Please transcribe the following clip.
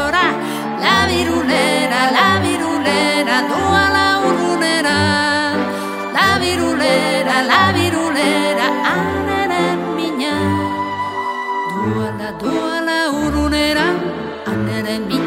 gora, la virulera, doa la urrunera, la virulera, aneren mina. Doa la urrunera, aneren mina.